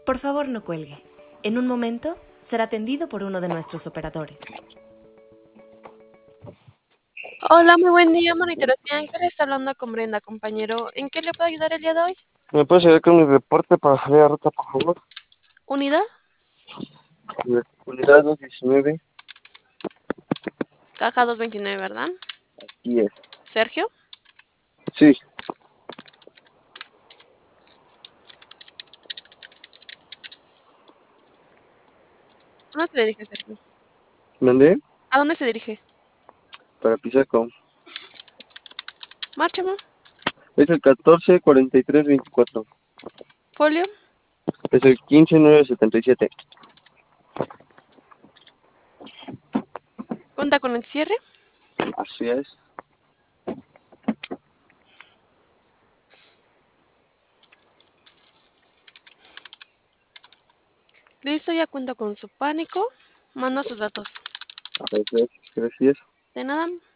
Por favor, no cuelgue. En un momento será atendido por uno de nuestros operadores. Hola, muy buen día, monitores. Bien, que le está hablando con Brenda, compañero. ¿En qué le puedo ayudar el día de hoy? ¿Me puedes ayudar con mi reporte para salir a ruta, por favor? ¿Unidad? Unidad 219. Caja 229, ¿verdad? Aquí es. ¿Sergio? Sí. ¿A dónde se dirige, Sergio? ¿Mandé? ¿A dónde se dirige? Para Pisaco. Márchame. Es el 144324. Folio. Es el 15977. ¿Cuenta con el cierre? Así es. Listo, ya cuento con su pánico. Mando sus datos. Gracias. Gracias. De nada.